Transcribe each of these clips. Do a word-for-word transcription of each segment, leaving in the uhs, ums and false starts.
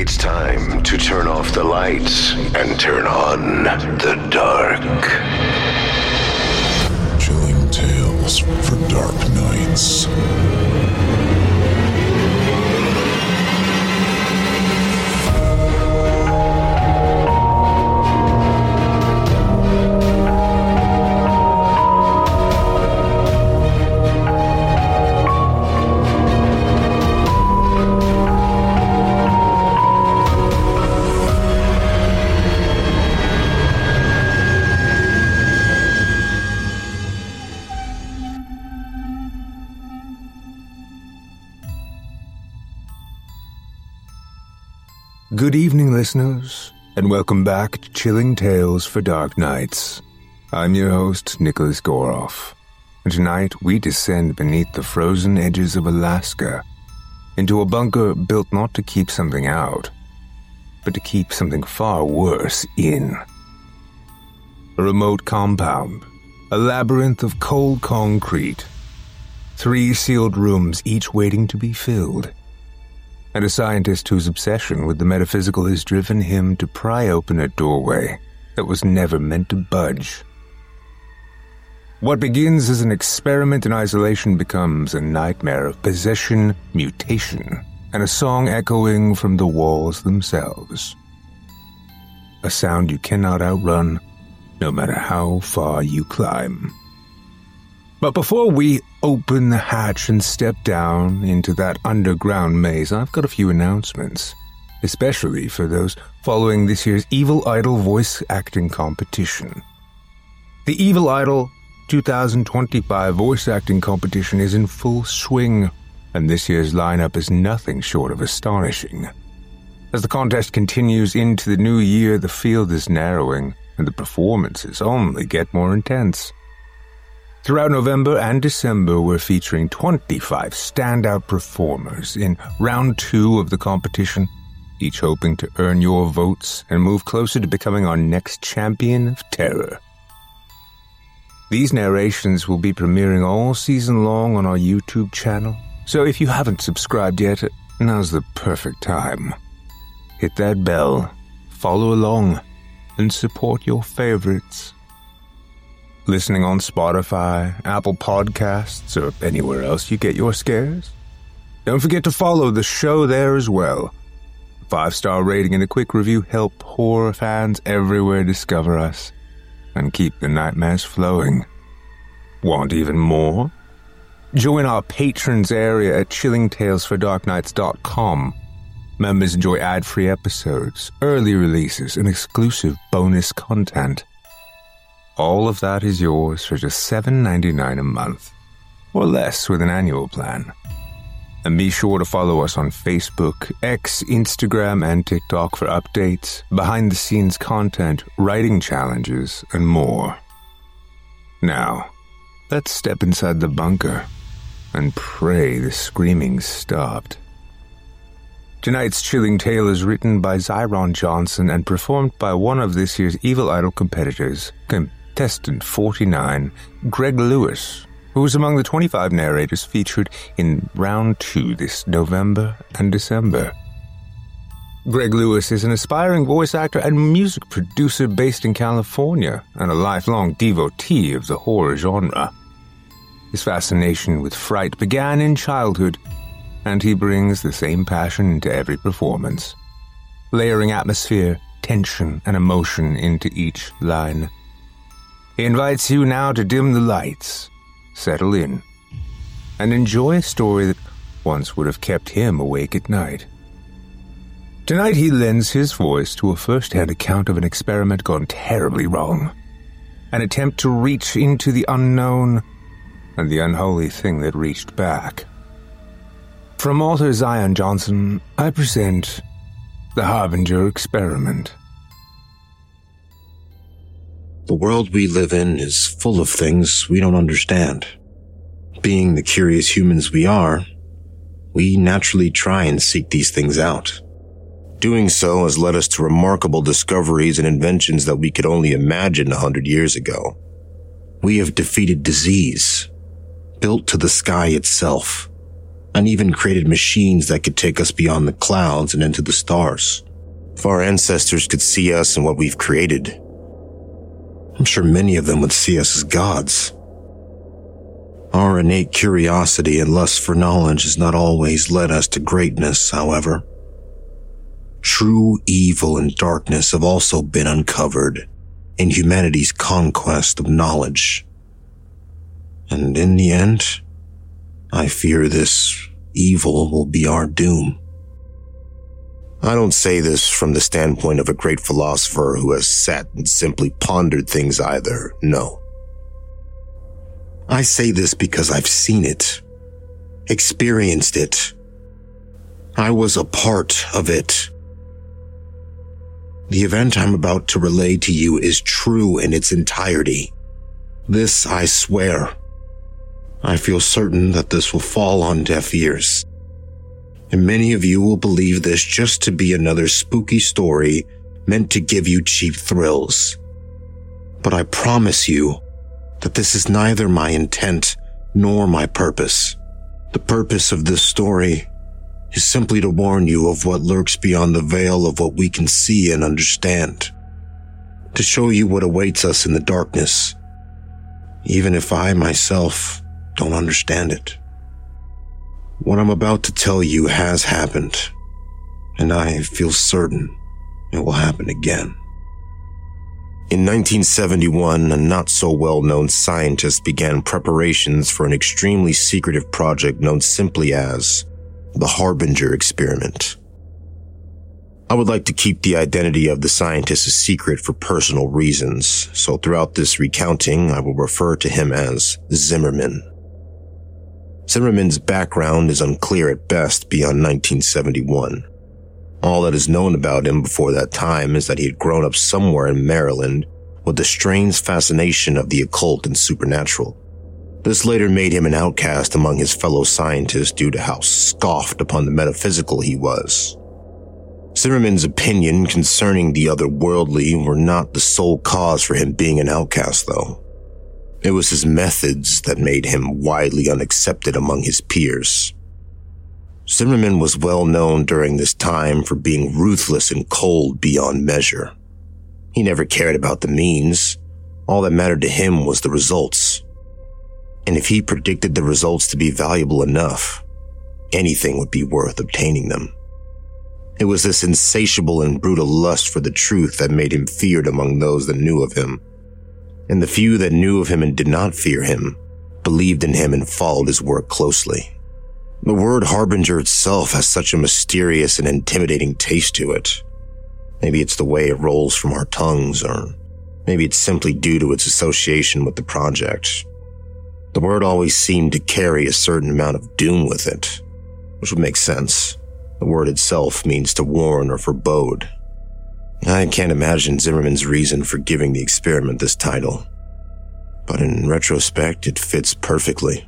It's time to turn off the lights and turn on the dark. Chilling tales for dark nights. Good evening, listeners, and welcome back to Chilling Tales for Dark Nights. I'm your host, Nicholas Goroff, and tonight we descend beneath the frozen edges of Alaska into a bunker built not to keep something out, but to keep something far worse in. A remote compound, a labyrinth of cold concrete, three sealed rooms each waiting to be filled, and a scientist whose obsession with the metaphysical has driven him to pry open a doorway that was never meant to budge. What begins as an experiment in isolation becomes a nightmare of possession, mutation, and a song echoing from the walls themselves. A sound you cannot outrun, no matter how far you climb. But before we open the hatch and step down into that underground maze, I've got a few announcements, especially for those following this year's Evil Idol voice acting competition. The Evil Idol twenty twenty-five voice acting competition is in full swing, and this year's lineup is nothing short of astonishing. As the contest continues into the new year, the field is narrowing, and the performances only get more intense. Throughout November and December, we're featuring twenty-five standout performers in round two of the competition, each hoping to earn your votes and move closer to becoming our next champion of terror. These narrations will be premiering all season long on our YouTube channel, so if you haven't subscribed yet, now's the perfect time. Hit that bell, follow along, and support your favorites. Listening on Spotify, Apple Podcasts, or anywhere else you get your scares? Don't forget to follow the show there as well. A five-star rating and a quick review help horror fans everywhere discover us and keep the nightmares flowing. Want even more? Join our patrons area at chilling tales for dark nights dot com. Members enjoy ad-free episodes, early releases, and exclusive bonus content. All of that is yours for just seven dollars and ninety-nine cents a month, or less with an annual plan. And be sure to follow us on Facebook, X, Instagram, and TikTok for updates, behind-the-scenes content, writing challenges, and more. Now, let's step inside the bunker and pray the screaming stopped. Tonight's chilling tale is written by Zyron Johnson and performed by one of this year's Evil Idol competitors, Contestant forty-nine, Greg Lewis, who was among the twenty-five narrators featured in round two this November and December. Greg Lewis is an aspiring voice actor and music producer based in California and a lifelong devotee of the horror genre. His fascination with fright began in childhood, and he brings the same passion into every performance, layering atmosphere, tension, and emotion into each line. He invites you now to dim the lights, settle in, and enjoy a story that once would have kept him awake at night. Tonight he lends his voice to a first-hand account of an experiment gone terribly wrong, an attempt to reach into the unknown, and the unholy thing that reached back. From author Zyron Johnson, I present The Harbinger Experiment. The world we live in is full of things we don't understand. Being the curious humans we are, we naturally try and seek these things out. Doing so has led us to remarkable discoveries and inventions that we could only imagine a hundred years ago. We have defeated disease, built to the sky itself, and even created machines that could take us beyond the clouds and into the stars. If our ancestors could see us and what we've created, I'm sure many of them would see us as gods. Our innate curiosity and lust for knowledge has not always led us to greatness, however. True evil and darkness have also been uncovered in humanity's conquest of knowledge. And in the end, I fear this evil will be our doom. I don't say this from the standpoint of a great philosopher who has sat and simply pondered things either, no. I say this because I've seen it, experienced it. I was a part of it. The event I'm about to relay to you is true in its entirety. This I swear. I feel certain that this will fall on deaf ears. And many of you will believe this just to be another spooky story meant to give you cheap thrills. But I promise you that this is neither my intent nor my purpose. The purpose of this story is simply to warn you of what lurks beyond the veil of what we can see and understand. To show you what awaits us in the darkness, even if I myself don't understand it. What I'm about to tell you has happened, and I feel certain it will happen again. In nineteen seventy-one, a not-so-well-known scientist began preparations for an extremely secretive project known simply as the Harbinger experiment. I would like to keep the identity of the scientist a secret for personal reasons, so throughout this recounting, I will refer to him as Zimmerman. Zimmerman's background is unclear at best beyond nineteen seventy-one. All that is known about him before that time is that he had grown up somewhere in Maryland with the strange fascination of the occult and supernatural. This later made him an outcast among his fellow scientists due to how scoffed upon the metaphysical he was. Zimmerman's opinion concerning the otherworldly were not the sole cause for him being an outcast, though. It was his methods that made him widely unaccepted among his peers. Zimmerman was well known during this time for being ruthless and cold beyond measure. He never cared about the means. All that mattered to him was the results. And if he predicted the results to be valuable enough, anything would be worth obtaining them. It was this insatiable and brutal lust for the truth that made him feared among those that knew of him. And the few that knew of him and did not fear him believed in him and followed his work closely. The word Harbinger itself has such a mysterious and intimidating taste to it. Maybe it's the way it rolls from our tongues, or maybe it's simply due to its association with the project. The word always seemed to carry a certain amount of doom with it, which would make sense. The word itself means to warn or forebode. I can't imagine Zimmerman's reason for giving the experiment this title, but in retrospect, it fits perfectly.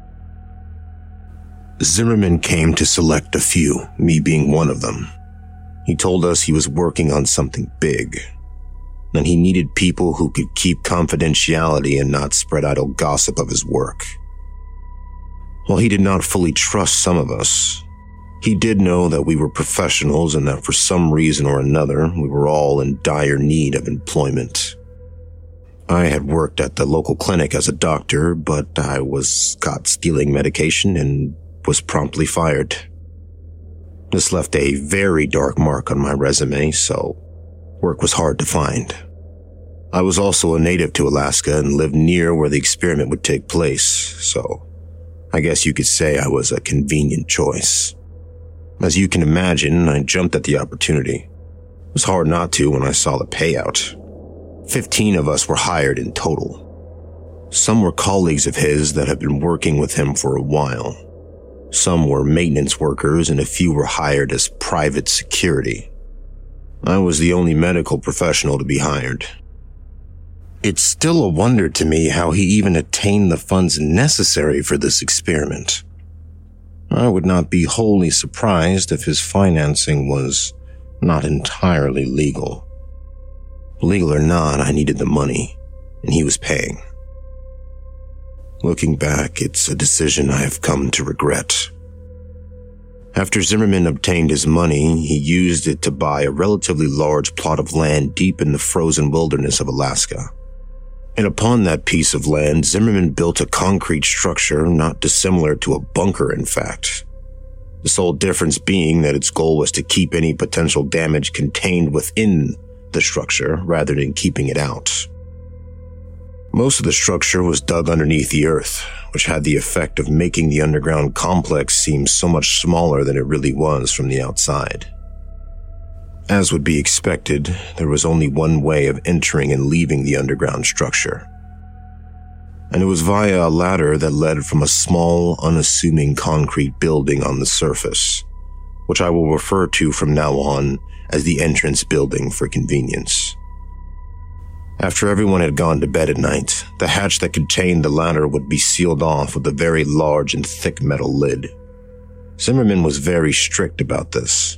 Zimmerman came to select a few, me being one of them. He told us he was working on something big, and he needed people who could keep confidentiality and not spread idle gossip of his work. While he did not fully trust some of us, he did know that we were professionals and that for some reason or another, we were all in dire need of employment. I had worked at the local clinic as a doctor, but I was caught stealing medication and was promptly fired. This left a very dark mark on my resume, so work was hard to find. I was also a native to Alaska and lived near where the experiment would take place, so I guess you could say I was a convenient choice. As you can imagine, I jumped at the opportunity. It was hard not to when I saw the payout. Fifteen of us were hired in total. Some were colleagues of his that had been working with him for a while. Some were maintenance workers and a few were hired as private security. I was the only medical professional to be hired. It's still a wonder to me how he even attained the funds necessary for this experiment. I would not be wholly surprised if his financing was not entirely legal. Legal or not, I needed the money, and he was paying. Looking back, it's a decision I have come to regret. After Zimmerman obtained his money, he used it to buy a relatively large plot of land deep in the frozen wilderness of Alaska. And upon that piece of land, Zimmerman built a concrete structure not dissimilar to a bunker, in fact. The sole difference being that its goal was to keep any potential damage contained within the structure rather than keeping it out. Most of the structure was dug underneath the earth, which had the effect of making the underground complex seem so much smaller than it really was from the outside. As would be expected, there was only one way of entering and leaving the underground structure. And it was via a ladder that led from a small, unassuming concrete building on the surface, which I will refer to from now on as the entrance building for convenience. After everyone had gone to bed at night, the hatch that contained the ladder would be sealed off with a very large and thick metal lid. Zimmerman was very strict about this.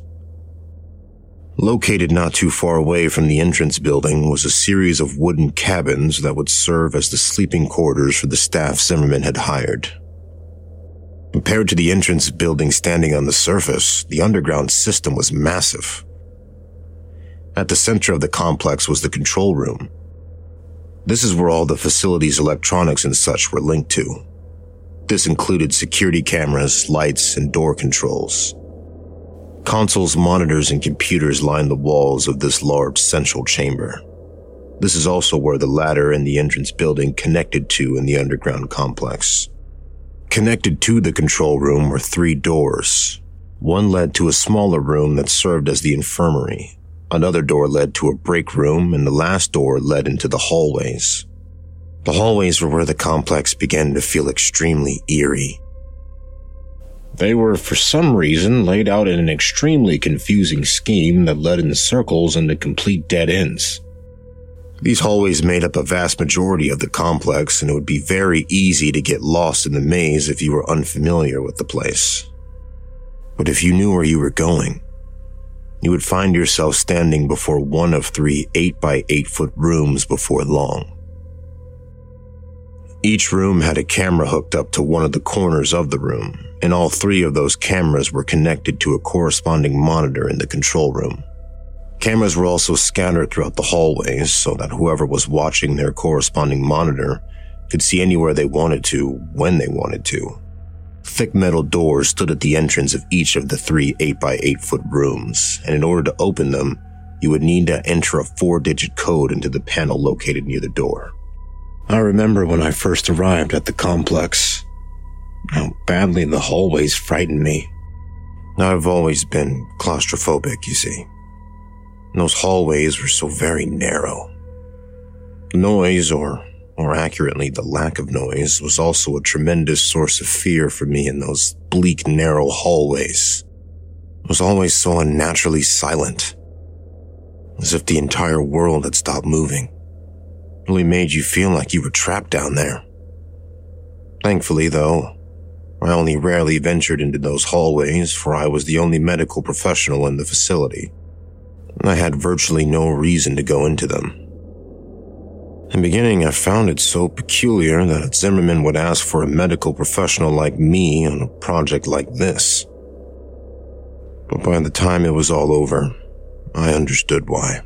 Located not too far away from the entrance building was a series of wooden cabins that would serve as the sleeping quarters for the staff Zimmerman had hired. Compared to the entrance building standing on the surface, the underground system was massive. At the center of the complex was the control room. This is where all the facility's electronics and such were linked to. This included security cameras, lights, and door controls. Consoles, monitors, and computers lined the walls of this large central chamber. This is also where the ladder and the entrance building connected to in the underground complex. Connected to the control room were three doors. One led to a smaller room that served as the infirmary. Another door led to a break room, and the last door led into the hallways. The hallways were where the complex began to feel extremely eerie. They were, for some reason, laid out in an extremely confusing scheme that led in circles into complete dead ends. These hallways made up a vast majority of the complex, and it would be very easy to get lost in the maze if you were unfamiliar with the place. But if you knew where you were going, you would find yourself standing before one of three eight by eight foot rooms before long. Each room had a camera hooked up to one of the corners of the room, and all three of those cameras were connected to a corresponding monitor in the control room. Cameras were also scattered throughout the hallways so that whoever was watching their corresponding monitor could see anywhere they wanted to, when they wanted to. Thick metal doors stood at the entrance of each of the three eight by eight foot rooms, and in order to open them, you would need to enter a four-digit code into the panel located near the door. I remember when I first arrived at the complex, how badly the hallways frightened me. I've always been claustrophobic, you see. And those hallways were so very narrow. The noise, or more accurately, the lack of noise, was also a tremendous source of fear for me in those bleak, narrow hallways. It was always so unnaturally silent, as if the entire world had stopped moving. It really made you feel like you were trapped down there. Thankfully, though, I only rarely ventured into those hallways, for I was the only medical professional in the facility, and I had virtually no reason to go into them. In the beginning, I found it so peculiar that Zimmerman would ask for a medical professional like me on a project like this. But by the time it was all over, I understood why.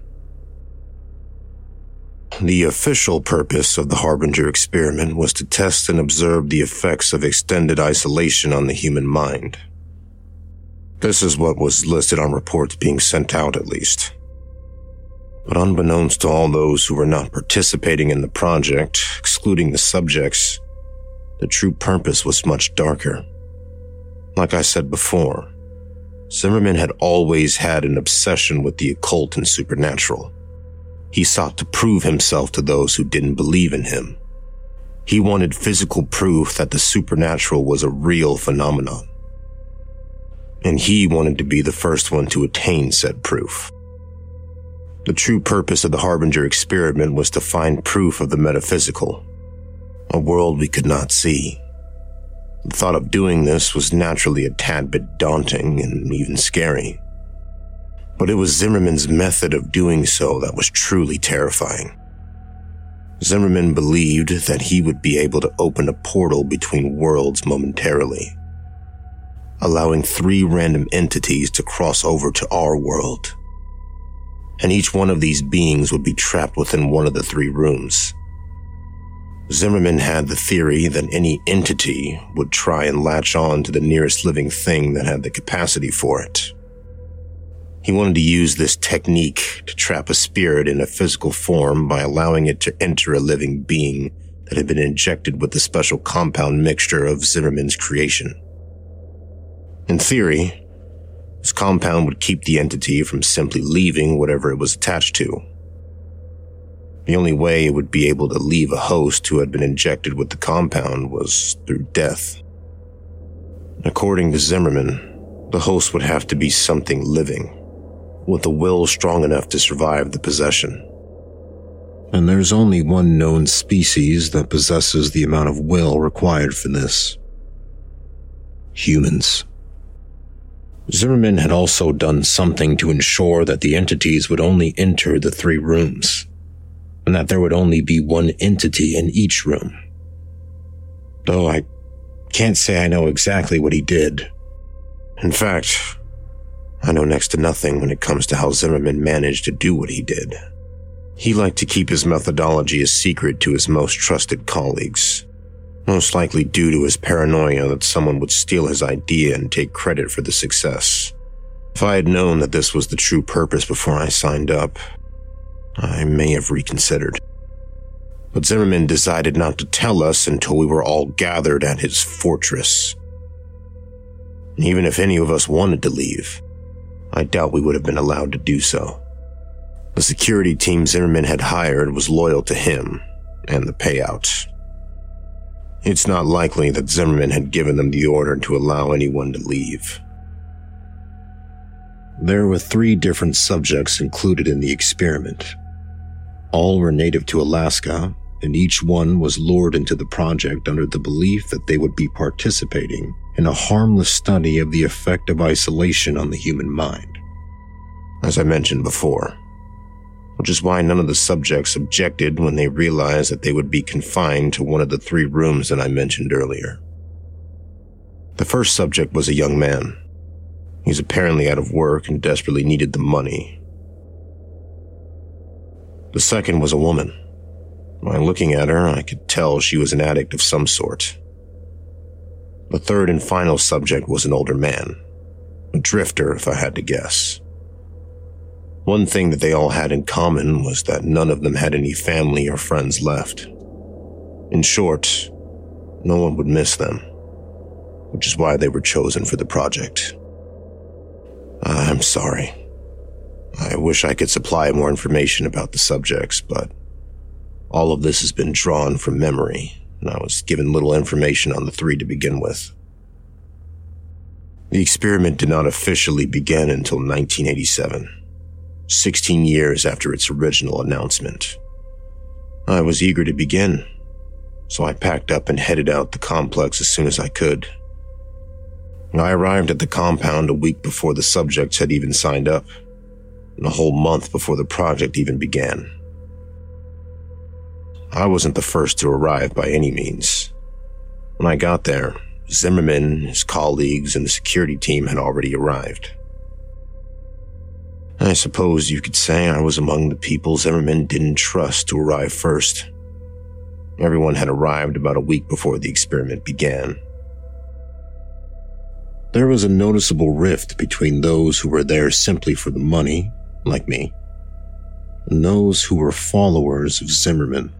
The official purpose of the Harbinger experiment was to test and observe the effects of extended isolation on the human mind. This is what was listed on reports being sent out, at least. But unbeknownst to all those who were not participating in the project, excluding the subjects, the true purpose was much darker. Like I said before, Zimmerman had always had an obsession with the occult and supernatural. He sought to prove himself to those who didn't believe in him. He wanted physical proof that the supernatural was a real phenomenon. And he wanted to be the first one to attain said proof. The true purpose of the Harbinger experiment was to find proof of the metaphysical, a world we could not see. The thought of doing this was naturally a tad bit daunting and even scary. But it was Zimmerman's method of doing so that was truly terrifying. Zimmerman believed that he would be able to open a portal between worlds momentarily. allowing three random entities to cross over to our world. And each one of these beings would be trapped within one of the three rooms. Zimmerman had the theory that any entity would try and latch on to the nearest living thing that had the capacity for it. He wanted to use this technique to trap a spirit in a physical form by allowing it to enter a living being that had been injected with the special compound mixture of Zimmerman's creation. In theory, this compound would keep the entity from simply leaving whatever it was attached to. The only way it would be able to leave a host who had been injected with the compound was through death. According to Zimmerman, the host would have to be something living, with a will strong enough to survive the possession. And there's only one known species that possesses the amount of will required for this. Humans. Zimmerman had also done something to ensure that the entities would only enter the three rooms, and that there would only be one entity in each room. Though I can't say I know exactly what he did. In fact, I know next to nothing when it comes to how Zimmerman managed to do what he did. He liked to keep his methodology a secret to his most trusted colleagues, most likely due to his paranoia that someone would steal his idea and take credit for the success. If I had known that this was the true purpose before I signed up, I may have reconsidered. But Zimmerman decided not to tell us until we were all gathered at his fortress. Even if any of us wanted to leave, I doubt we would have been allowed to do so. The security team Zimmerman had hired was loyal to him and the payout. It's not likely that Zimmerman had given them the order to allow anyone to leave. There were three different subjects included in the experiment. All were native to Alaska, and each one was lured into the project under the belief that they would be participating in a harmless study of the effect of isolation on the human mind. As I mentioned before, which is why none of the subjects objected when they realized that they would be confined to one of the three rooms that I mentioned earlier. The first subject was a young man. He's apparently out of work and desperately needed the money. The second was a woman. By looking at her, I could tell she was an addict of some sort. The third and final subject was an older man, a drifter if I had to guess. One thing that they all had in common was that none of them had any family or friends left. In short, no one would miss them, which is why they were chosen for the project. I'm sorry. I wish I could supply more information about the subjects, but all of this has been drawn from memory, and I was given little information on the three to begin with. The experiment did not officially begin until nineteen eighty-seven. sixteen years after its original announcement. I was eager to begin, so I packed up and headed out the complex as soon as I could. I arrived at the compound a week before the subjects had even signed up, and a whole month before the project even began. I wasn't the first to arrive by any means. When I got there, Zimmerman, his colleagues, and the security team had already arrived. I suppose you could say I was among the people Zimmerman didn't trust to arrive first. Everyone had arrived about a week before the experiment began. There was a noticeable rift between those who were there simply for the money, like me, and those who were followers of Zimmerman.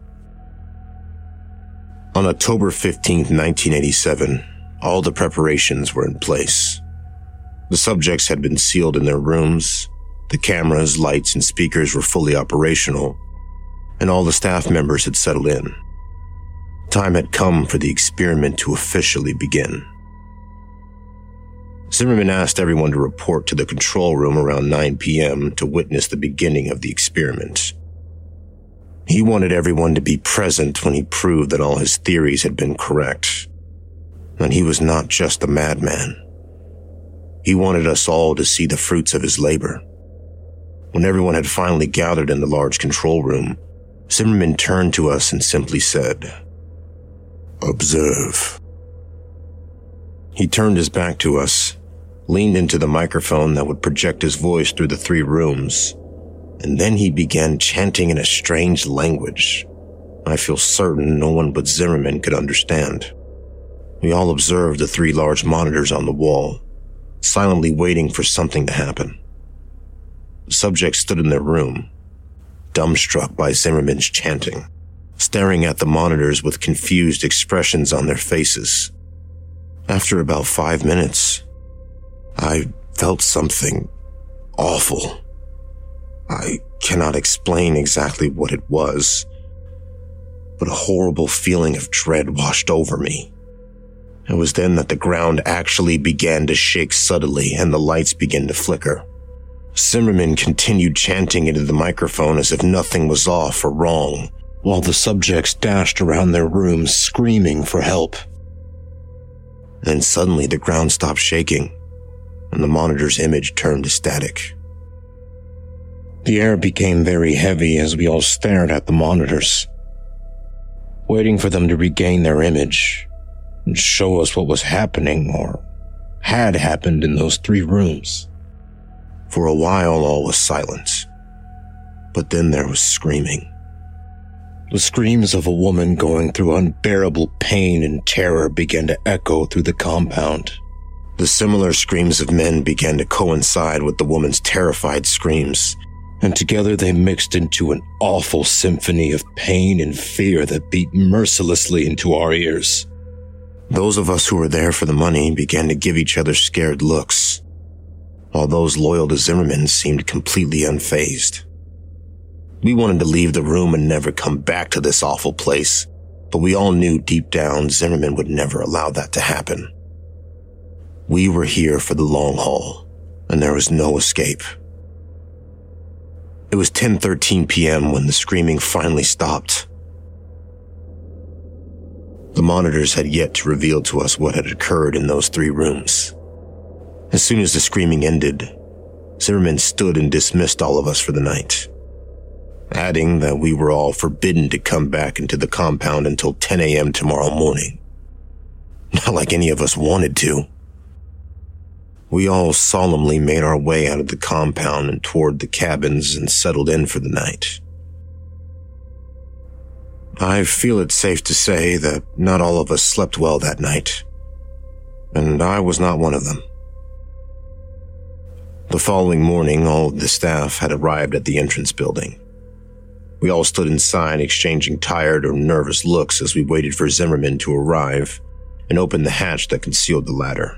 On October fifteenth, nineteen eighty-seven, all the preparations were in place. The subjects had been sealed in their rooms. The cameras, lights, and speakers were fully operational, and all the staff members had settled in. Time had come for the experiment to officially begin. Zimmerman asked everyone to report to the control room around nine p.m. to witness the beginning of the experiment. He wanted everyone to be present when he proved that all his theories had been correct, and he was not just a madman. He wanted us all to see the fruits of his labor. When everyone had finally gathered in the large control room, Zimmerman turned to us and simply said, "Observe." He turned his back to us, leaned into the microphone that would project his voice through the three rooms, and then he began chanting in a strange language I feel certain no one but Zimmerman could understand. We all observed the three large monitors on the wall, silently waiting for something to happen. The subjects stood in their room, dumbstruck by Zimmerman's chanting, staring at the monitors with confused expressions on their faces. After about five minutes, I felt something awful. I cannot explain exactly what it was, but a horrible feeling of dread washed over me. It was then that the ground actually began to shake suddenly and the lights began to flicker. Zimmerman continued chanting into the microphone as if nothing was off or wrong, while the subjects dashed around their rooms screaming for help. Then suddenly the ground stopped shaking, and the monitor's image turned to static. The air became very heavy as we all stared at the monitors, waiting for them to regain their image and show us what was happening or had happened in those three rooms. For a while, all was silent, but then there was screaming. The screams of a woman going through unbearable pain and terror began to echo through the compound. The similar screams of men began to coincide with the woman's terrified screams, and together they mixed into an awful symphony of pain and fear that beat mercilessly into our ears. Those of us who were there for the money began to give each other scared looks, while those loyal to Zimmerman seemed completely unfazed. We wanted to leave the room and never come back to this awful place, but we all knew deep down Zimmerman would never allow that to happen. We were here for the long haul, and there was no escape. It was ten thirteen p.m. when the screaming finally stopped. The monitors had yet to reveal to us what had occurred in those three rooms. As soon as the screaming ended, Zimmerman stood and dismissed all of us for the night, adding that we were all forbidden to come back into the compound until ten a.m. tomorrow morning. Not like any of us wanted to. We all solemnly made our way out of the compound and toward the cabins and settled in for the night. I feel it safe to say that not all of us slept well that night, and I was not one of them. The following morning, all of the staff had arrived at the entrance building. We all stood inside, exchanging tired or nervous looks as we waited for Zimmerman to arrive and open the hatch that concealed the ladder.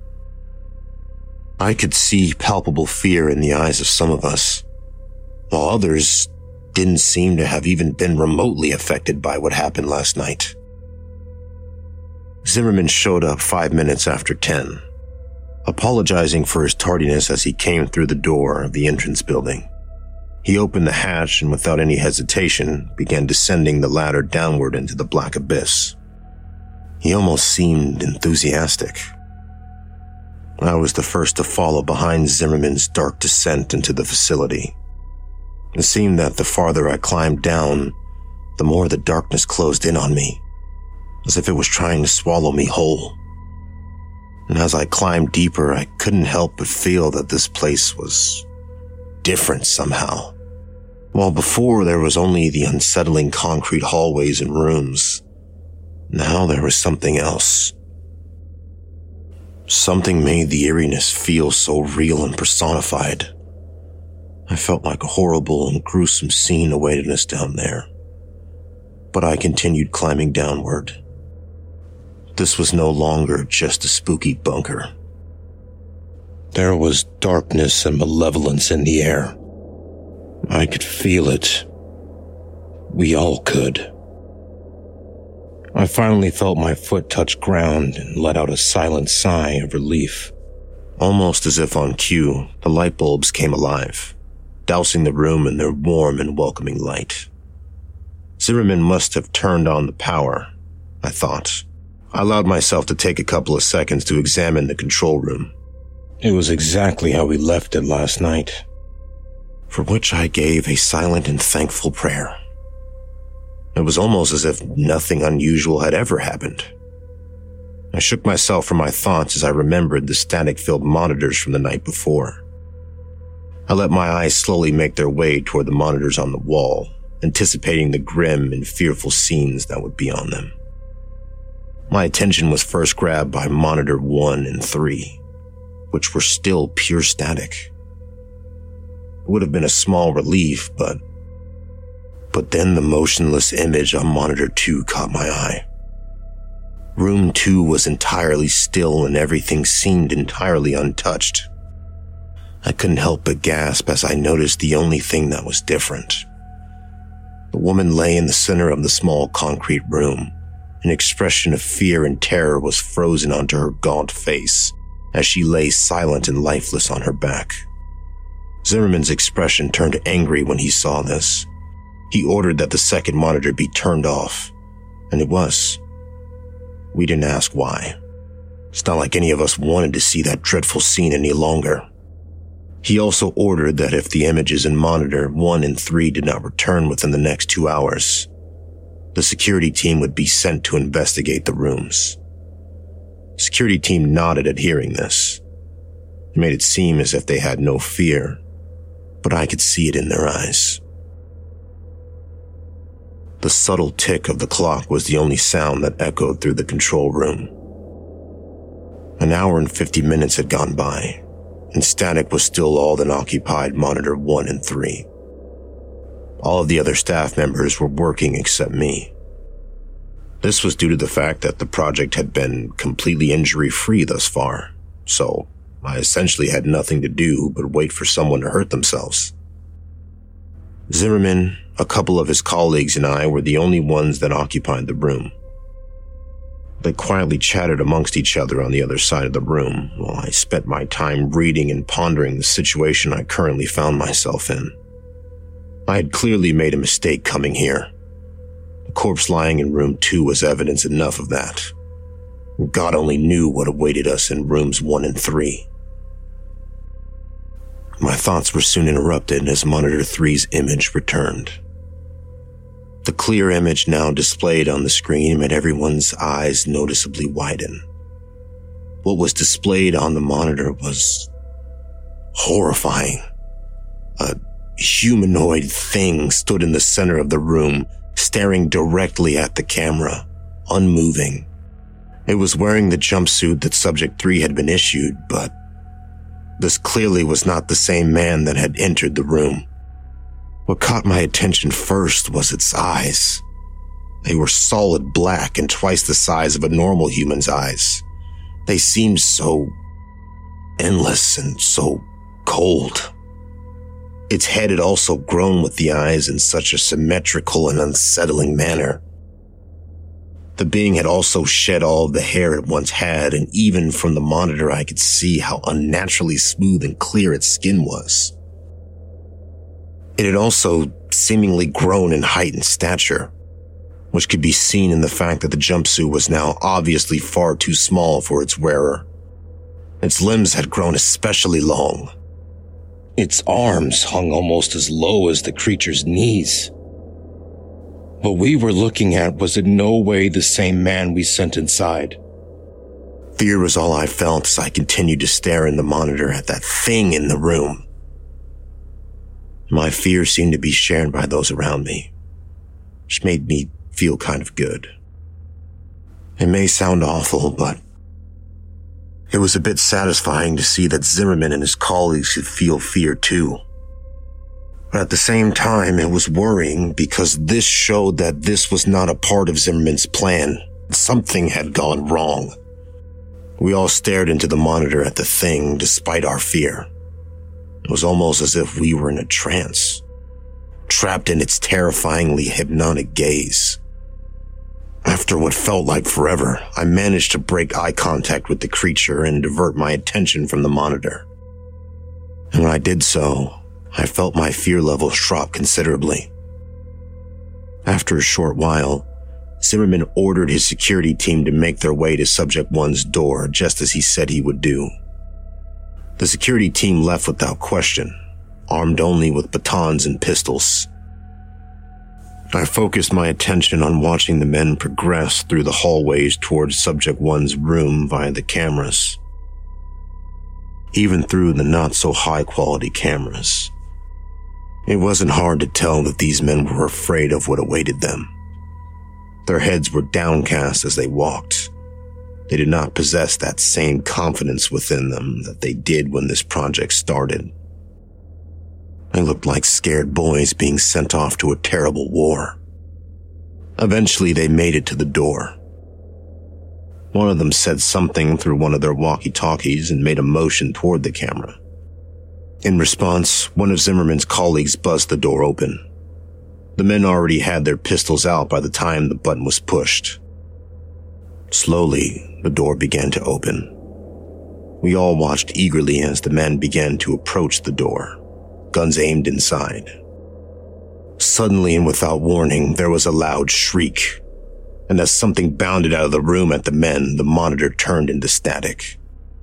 I could see palpable fear in the eyes of some of us, while others didn't seem to have even been remotely affected by what happened last night. Zimmerman showed up five minutes after ten, apologizing for his tardiness as he came through the door of the entrance building. He opened the hatch and without any hesitation began descending the ladder downward into the black abyss. He almost seemed enthusiastic. I was the first to follow behind Zimmerman's dark descent into the facility. It seemed that the farther I climbed down, the more the darkness closed in on me, as if it was trying to swallow me whole. And as I climbed deeper, I couldn't help but feel that this place was different somehow. While before there was only the unsettling concrete hallways and rooms, now there was something else. Something made the eeriness feel so real and personified. I felt like a horrible and gruesome scene awaited us down there. But I continued climbing downward. This was no longer just a spooky bunker. There was darkness and malevolence in the air. I could feel it. We all could. I finally felt my foot touch ground and let out a silent sigh of relief. Almost as if on cue, the light bulbs came alive, dousing the room in their warm and welcoming light. Zimmerman must have turned on the power, I thought. I allowed myself to take a couple of seconds to examine the control room. It was exactly how we left it last night, for which I gave a silent and thankful prayer. It was almost as if nothing unusual had ever happened. I shook myself from my thoughts as I remembered the static-filled monitors from the night before. I let my eyes slowly make their way toward the monitors on the wall, anticipating the grim and fearful scenes that would be on them. My attention was first grabbed by monitor one and three, which were still pure static. It would have been a small relief, but... But then the motionless image on monitor two caught my eye. Room two was entirely still and everything seemed entirely untouched. I couldn't help but gasp as I noticed the only thing that was different. The woman lay in the center of the small concrete room. An expression of fear and terror was frozen onto her gaunt face as she lay silent and lifeless on her back. Zimmerman's expression turned angry when he saw this. He ordered that the second monitor be turned off, and it was. We didn't ask why. It's not like any of us wanted to see that dreadful scene any longer. He also ordered that if the images in monitor one and three did not return within the next two hours, the security team would be sent to investigate the rooms. The security team nodded at hearing this. It made it seem as if they had no fear, but I could see it in their eyes. The subtle tick of the clock was the only sound that echoed through the control room. An hour and fifty minutes had gone by, and static was still all that occupied monitor one and three. All of the other staff members were working except me. This was due to the fact that the project had been completely injury-free thus far, so I essentially had nothing to do but wait for someone to hurt themselves. Zimmerman, a couple of his colleagues, and I were the only ones that occupied the room. They quietly chatted amongst each other on the other side of the room, while I spent my time reading and pondering the situation I currently found myself in. I had clearly made a mistake coming here. The corpse lying in room two was evidence enough of that. God only knew what awaited us in rooms one and three. My thoughts were soon interrupted as monitor three's image returned. The clear image now displayed on the screen made everyone's eyes noticeably widen. What was displayed on the monitor was horrifying. A humanoid thing stood in the center of the room, staring directly at the camera, unmoving. It was wearing the jumpsuit that Subject three had been issued, but this clearly was not the same man that had entered the room. What caught my attention first was its eyes. They were solid black and twice the size of a normal human's eyes. They seemed so endless and so cold. Its head had also grown with the eyes in such a symmetrical and unsettling manner. The being had also shed all of the hair it once had, and even from the monitor I could see how unnaturally smooth and clear its skin was. It had also seemingly grown in height and stature, which could be seen in the fact that the jumpsuit was now obviously far too small for its wearer. Its limbs had grown especially long. Its arms hung almost as low as the creature's knees. What we were looking at was in no way the same man we sent inside. Fear was all I felt as I continued to stare in the monitor at that thing in the room. My fear seemed to be shared by those around me, which made me feel kind of good. It may sound awful, but it was a bit satisfying to see that Zimmerman and his colleagues could feel fear too. But at the same time, it was worrying because this showed that this was not a part of Zimmerman's plan. Something had gone wrong. We all stared into the monitor at the thing despite our fear. It was almost as if we were in a trance, trapped in its terrifyingly hypnotic gaze. After what felt like forever, I managed to break eye contact with the creature and divert my attention from the monitor. And when I did so, I felt my fear levels drop considerably. After a short while, Zimmerman ordered his security team to make their way to Subject One's door, just as he said he would do. The security team left without question, armed only with batons and pistols. I focused my attention on watching the men progress through the hallways towards Subject One's room via the cameras. Even through the not-so-high-quality cameras, it wasn't hard to tell that these men were afraid of what awaited them. Their heads were downcast as they walked. They did not possess that same confidence within them that they did when this project started. They looked like scared boys being sent off to a terrible war. Eventually, they made it to the door. One of them said something through one of their walkie-talkies and made a motion toward the camera. In response, one of Zimmerman's colleagues buzzed the door open. The men already had their pistols out by the time the button was pushed. Slowly, the door began to open. We all watched eagerly as the men began to approach the door, guns aimed inside. Suddenly and without warning, there was a loud shriek, and as something bounded out of the room at the men, the monitor turned into static.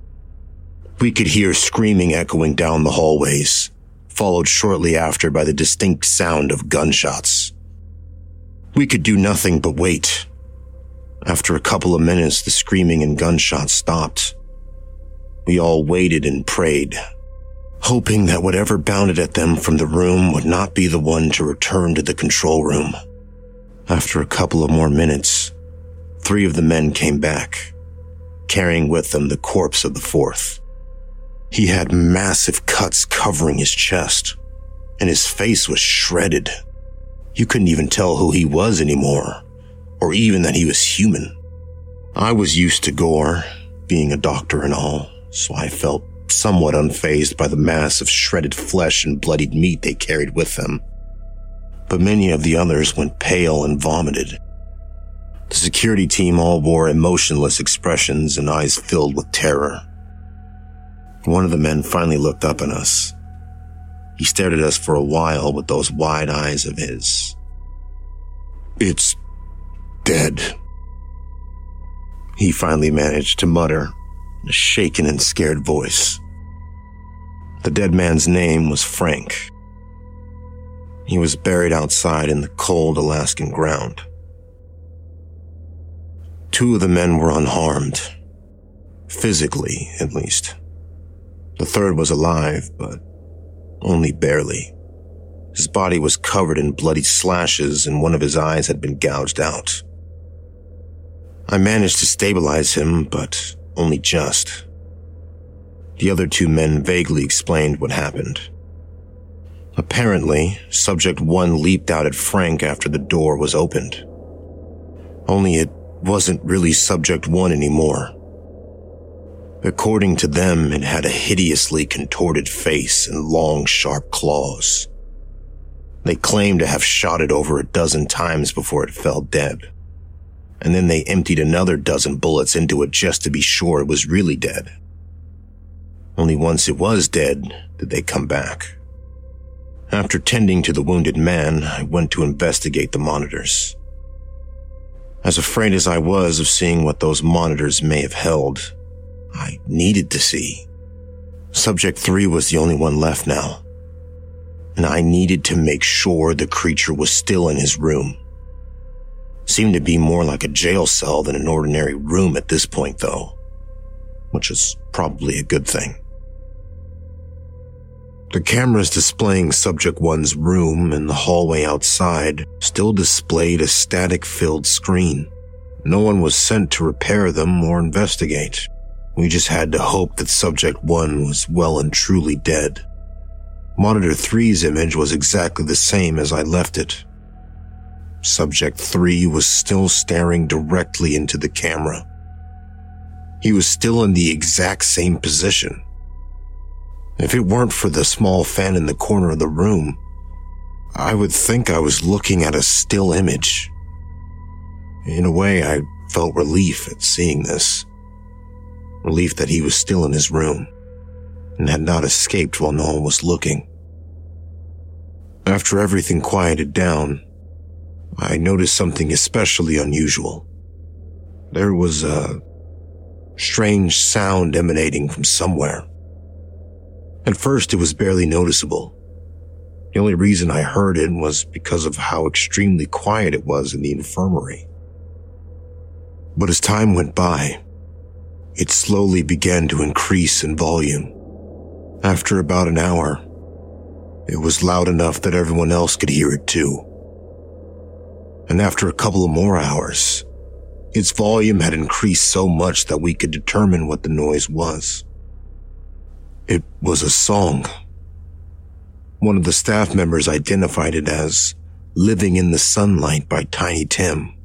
We could hear screaming echoing down the hallways, followed shortly after by the distinct sound of gunshots. We could do nothing but wait. After a couple of minutes, the screaming and gunshots stopped. We all waited and prayed, hoping that whatever bounded at them from the room would not be the one to return to the control room. After a couple of more minutes, three of the men came back, carrying with them the corpse of the fourth. He had massive cuts covering his chest, and his face was shredded. You couldn't even tell who he was anymore, or even that he was human. I was used to gore, being a doctor and all, so I felt somewhat unfazed by the mass of shredded flesh and bloodied meat they carried with them. But many of the others went pale and vomited. The security team all wore emotionless expressions and eyes filled with terror. One of the men finally looked up at us. He stared at us for a while with those wide eyes of his. "It's dead," he finally managed to mutter in a shaken and scared voice. The dead man's name was Frank. He was buried outside in the cold Alaskan ground. Two of the men were unharmed, physically at least. The third was alive, but only barely. His body was covered in bloody slashes and one of his eyes had been gouged out. I managed to stabilize him, but only just. The other two men vaguely explained what happened. Apparently, Subject One leaped out at Frank after the door was opened. Only it wasn't really Subject One anymore. According to them, it had a hideously contorted face and long, sharp claws. They claimed to have shot it over a dozen times before it fell dead. And then they emptied another dozen bullets into it just to be sure it was really dead. Only once it was dead did they come back. After tending to the wounded man, I went to investigate the monitors. As afraid as I was of seeing what those monitors may have held, I needed to see. Subject three was the only one left now, and I needed to make sure the creature was still in his room. Seemed to be more like a jail cell than an ordinary room at this point, though, which is probably a good thing. The cameras displaying Subject One's room and the hallway outside still displayed a static-filled screen. No one was sent to repair them or investigate. We just had to hope that Subject One was well and truly dead. Monitor three's image was exactly the same as I left it. Subject three was still staring directly into the camera. He was still in the exact same position. If it weren't for the small fan in the corner of the room, I would think I was looking at a still image. In a way, I felt relief at seeing this. Relief that he was still in his room and had not escaped while no one was looking. After everything quieted down, I noticed something especially unusual. There was a strange sound emanating from somewhere. At first, it was barely noticeable. The only reason I heard it was because of how extremely quiet it was in the infirmary. But as time went by, it slowly began to increase in volume. After about an hour, it was loud enough that everyone else could hear it too. And after a couple of more hours, its volume had increased so much that we could determine what the noise was. It was a song. One of the staff members identified it as Living in the Sunlight by Tiny Tim.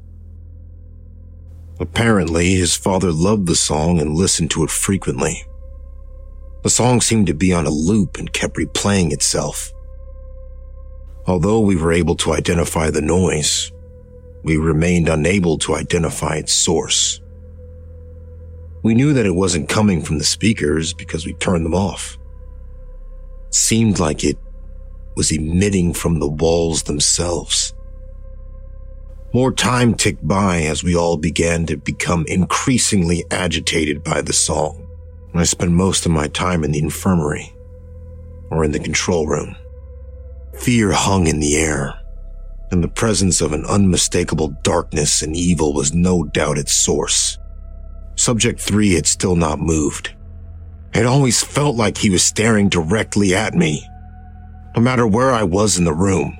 Apparently, his father loved the song and listened to it frequently. The song seemed to be on a loop and kept replaying itself. Although we were able to identify the noise, we remained unable to identify its source. We knew that it wasn't coming from the speakers because we turned them off. It seemed like it was emitting from the walls themselves. More time ticked by as we all began to become increasingly agitated by the song. I spent most of my time in the infirmary or in the control room. Fear hung in the air, and the presence of an unmistakable darkness and evil was no doubt its source. Subject three had still not moved. It always felt like he was staring directly at me, no matter where I was in the room.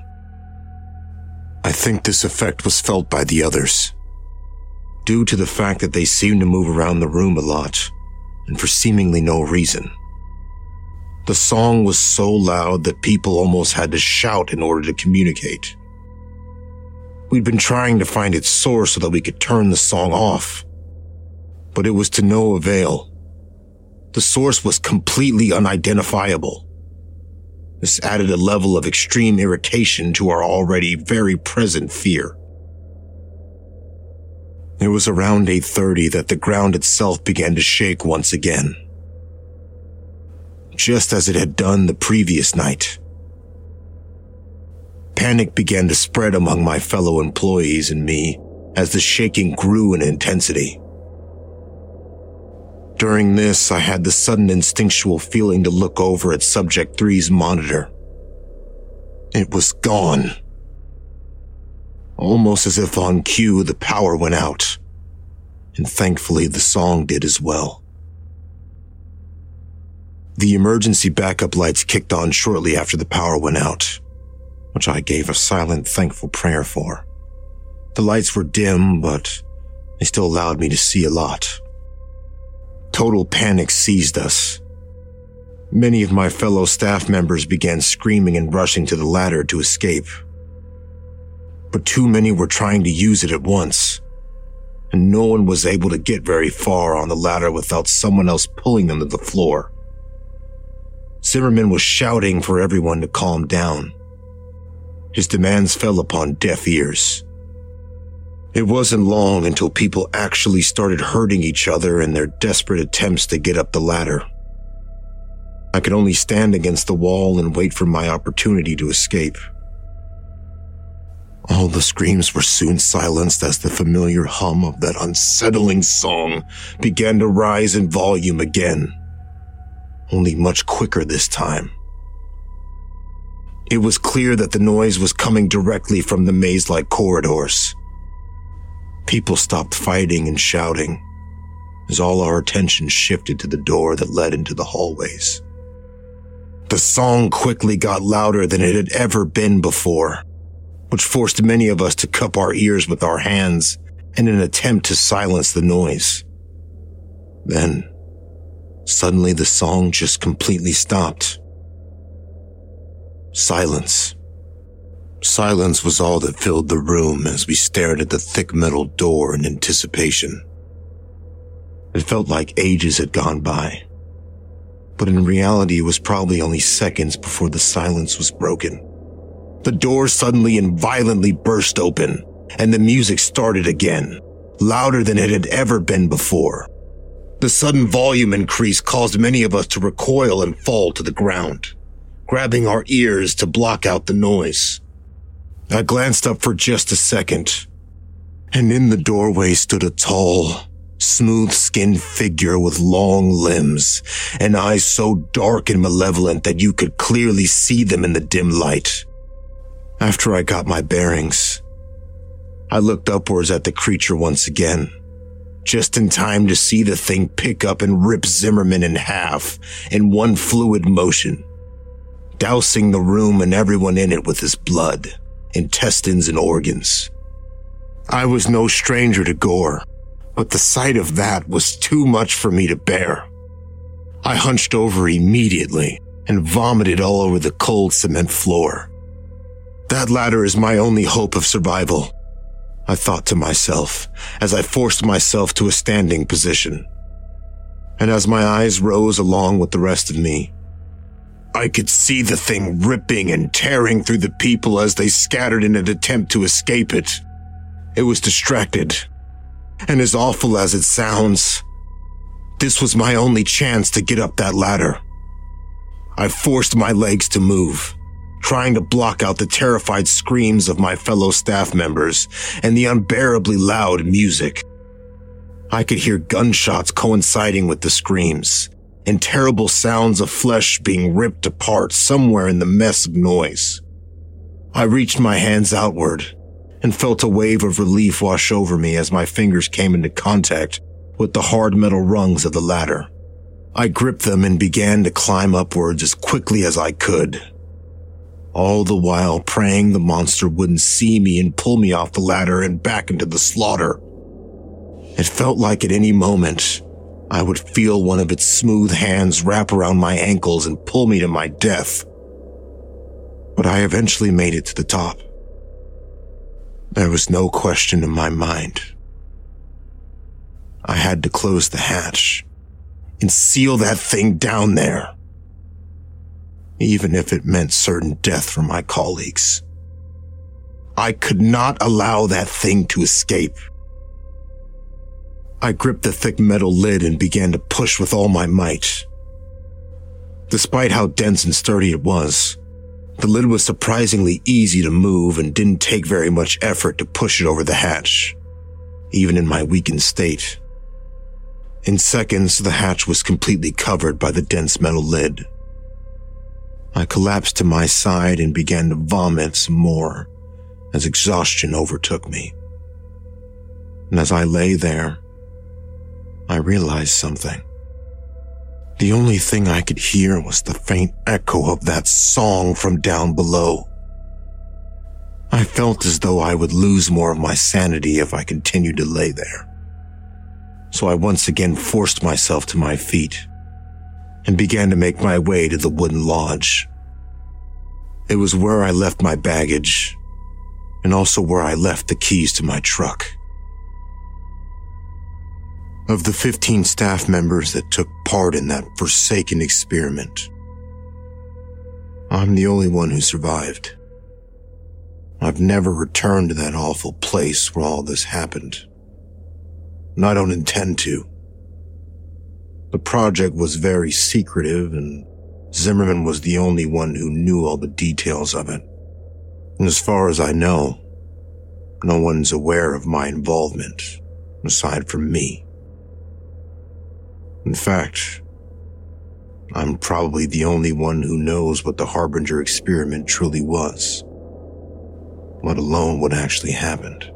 I think this effect was felt by the others, due to the fact that they seemed to move around the room a lot, and for seemingly no reason. The song was so loud that people almost had to shout in order to communicate. We'd been trying to find its source so that we could turn the song off, but it was to no avail. The source was completely unidentifiable. This added a level of extreme irritation to our already very present fear. It was around eight thirty that the ground itself began to shake once again, just as it had done the previous night. Panic began to spread among my fellow employees and me as the shaking grew in intensity. During this, I had the sudden instinctual feeling to look over at Subject three's monitor. It was gone. Almost as if on cue, the power went out. And thankfully, the song did as well. The emergency backup lights kicked on shortly after the power went out, which I gave a silent, thankful prayer for. The lights were dim, but they still allowed me to see a lot. Total panic seized us. Many of my fellow staff members began screaming and rushing to the ladder to escape. But too many were trying to use it at once, and no one was able to get very far on the ladder without someone else pulling them to the floor. Zimmerman was shouting for everyone to calm down. His demands fell upon deaf ears. It wasn't long until people actually started hurting each other in their desperate attempts to get up the ladder. I could only stand against the wall and wait for my opportunity to escape. All the screams were soon silenced as the familiar hum of that unsettling song began to rise in volume again, only much quicker this time. It was clear that the noise was coming directly from the maze-like corridors. People stopped fighting and shouting as all our attention shifted to the door that led into the hallways. The song quickly got louder than it had ever been before, which forced many of us to cup our ears with our hands in an attempt to silence the noise. Then, suddenly the song just completely stopped. Silence. Silence was all that filled the room as we stared at the thick metal door in anticipation. It felt like ages had gone by, but in reality it was probably only seconds before the silence was broken. The door suddenly and violently burst open, and the music started again, louder than it had ever been before. The sudden volume increase caused many of us to recoil and fall to the ground, grabbing our ears to block out the noise. I glanced up for just a second, and in the doorway stood a tall, smooth-skinned figure with long limbs and eyes so dark and malevolent that you could clearly see them in the dim light. After I got my bearings, I looked upwards at the creature once again, just in time to see the thing pick up and rip Zimmerman in half in one fluid motion, dousing the room and everyone in it with his blood, intestines, and organs. I was no stranger to gore, but the sight of that was too much for me to bear. I hunched over immediately and vomited all over the cold cement floor. That ladder is my only hope of survival, I thought to myself as I forced myself to a standing position. And as my eyes rose along with the rest of me, I could see the thing ripping and tearing through the people as they scattered in an attempt to escape it. It was distracted, and as awful as it sounds, this was my only chance to get up that ladder. I forced my legs to move, trying to block out the terrified screams of my fellow staff members and the unbearably loud music. I could hear gunshots coinciding with the screams, and terrible sounds of flesh being ripped apart somewhere in the mess of noise. I reached my hands outward and felt a wave of relief wash over me as my fingers came into contact with the hard metal rungs of the ladder. I gripped them and began to climb upwards as quickly as I could, all the while praying the monster wouldn't see me and pull me off the ladder and back into the slaughter. It felt like at any moment I would feel one of its smooth hands wrap around my ankles and pull me to my death. But I eventually made it to the top. There was no question in my mind. I had to close the hatch and seal that thing down there, even if it meant certain death for my colleagues. I could not allow that thing to escape. I gripped the thick metal lid and began to push with all my might. Despite how dense and sturdy it was, the lid was surprisingly easy to move and didn't take very much effort to push it over the hatch, even in my weakened state. In seconds, the hatch was completely covered by the dense metal lid. I collapsed to my side and began to vomit some more as exhaustion overtook me. And as I lay there, I realized something. The only thing I could hear was the faint echo of that song from down below. I felt as though I would lose more of my sanity if I continued to lay there. So I once again forced myself to my feet and began to make my way to the wooden lodge. It was where I left my baggage and also where I left the keys to my truck. Of the fifteen staff members that took part in that forsaken experiment, I'm the only one who survived. I've never returned to that awful place where all this happened, and I don't intend to. The project was very secretive, and Zimmerman was the only one who knew all the details of it. And as far as I know, no one's aware of my involvement, aside from me. In fact, I'm probably the only one who knows what the Harbinger experiment truly was, let alone what actually happened.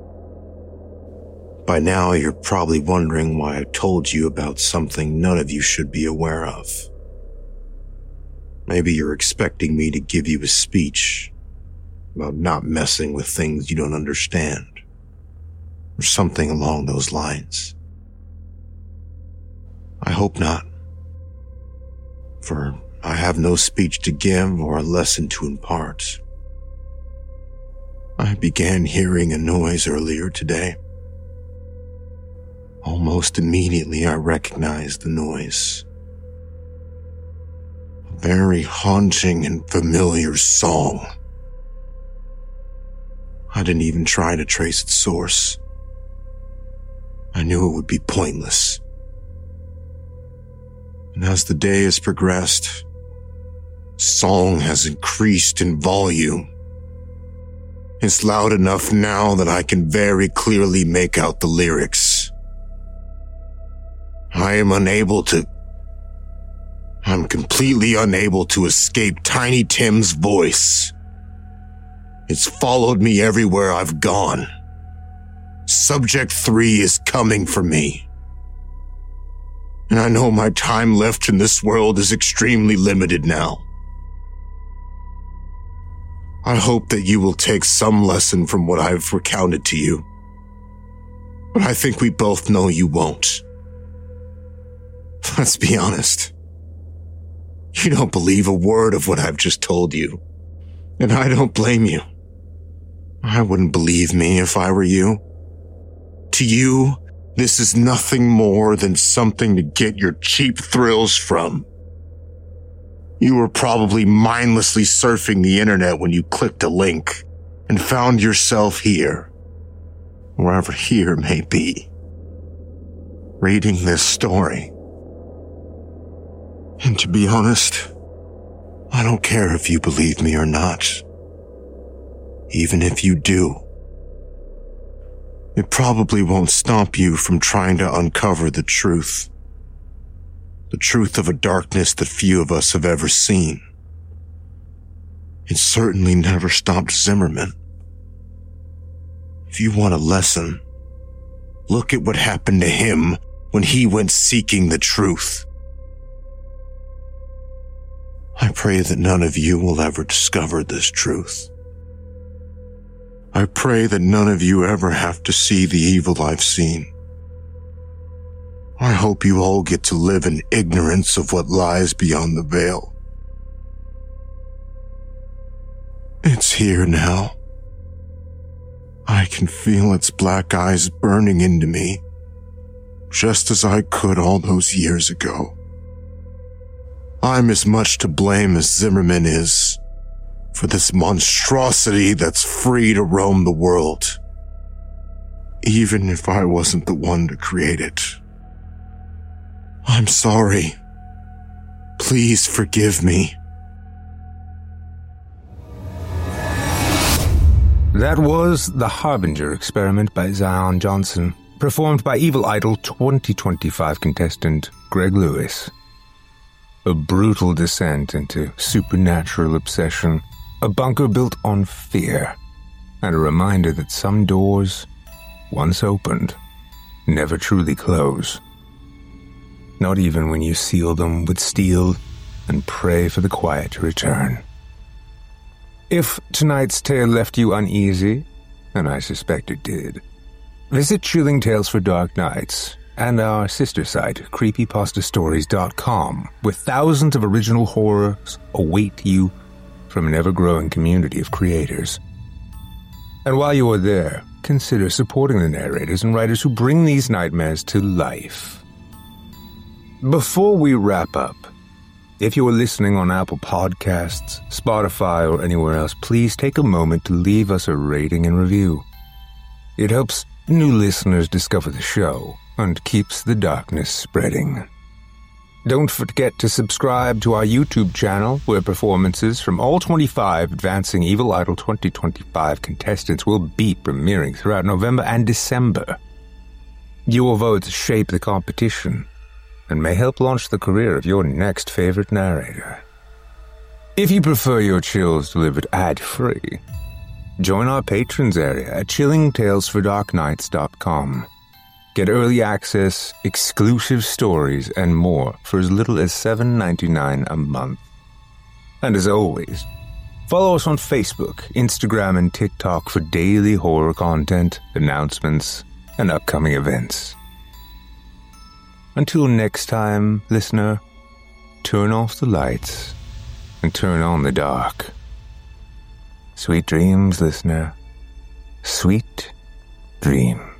By now, you're probably wondering why I told you about something none of you should be aware of. Maybe you're expecting me to give you a speech about not messing with things you don't understand, or something along those lines. I hope not, for I have no speech to give or a lesson to impart. I began hearing a noise earlier today. Almost immediately I recognized the noise. A very haunting and familiar song. I didn't even try to trace its source. I knew it would be pointless. And as the day has progressed, song has increased in volume. It's loud enough now that I can very clearly make out the lyrics. I am unable to... I'm completely unable to escape Tiny Tim's voice. It's followed me everywhere I've gone. Subject three is coming for me. And I know my time left in this world is extremely limited now. I hope that you will take some lesson from what I've recounted to you. But I think we both know you won't. Let's be honest. You don't believe a word of what I've just told you. And I don't blame you. I wouldn't believe me if I were you. To you, this is nothing more than something to get your cheap thrills from. You were probably mindlessly surfing the internet when you clicked a link and found yourself here, wherever here may be, reading this story. And to be honest, I don't care if you believe me or not. Even if you do, it probably won't stop you from trying to uncover the truth. The truth of a darkness that few of us have ever seen. It certainly never stopped Zimmerman. If you want a lesson, look at what happened to him when he went seeking the truth. I pray that none of you will ever discover this truth. I pray that none of you ever have to see the evil I've seen. I hope you all get to live in ignorance of what lies beyond the veil. It's here now. I can feel its black eyes burning into me, just as I could all those years ago. I'm as much to blame as Zimmerman is for this monstrosity that's free to roam the world, even if I wasn't the one to create it. I'm sorry. Please forgive me. That was The Harbinger Experiment by Zion Johnson, performed by Evil Idol twenty twenty-five contestant Greg Lewis. A brutal descent into supernatural obsession, a bunker built on fear, and a reminder that some doors, once opened, never truly close. Not even when you seal them with steel and pray for the quiet to return. If tonight's tale left you uneasy, and I suspect it did, visit Chilling Tales for Dark Nights and our sister site, creepypasta stories dot com, where thousands of original horrors await you from an ever-growing community of creators. And while you are there, consider supporting the narrators and writers who bring these nightmares to life. Before we wrap up, if you are listening on Apple Podcasts, Spotify, or anywhere else, please take a moment to leave us a rating and review. It helps new listeners discover the show and keeps the darkness spreading. Don't forget to subscribe to our YouTube channel, where performances from all twenty-five Advancing Evil Idol twenty twenty-five contestants will be premiering throughout November and December. Your votes shape the competition and may help launch the career of your next favorite narrator. If you prefer your chills delivered ad-free, join our patrons area at chilling tales for dark nights dot com. Get early access, exclusive stories, and more for as little as seven dollars and ninety-nine cents a month. And as always, follow us on Facebook, Instagram, and TikTok for daily horror content, announcements, and upcoming events. Until next time, listener, turn off the lights and turn on the dark. Sweet dreams, listener. Sweet dreams.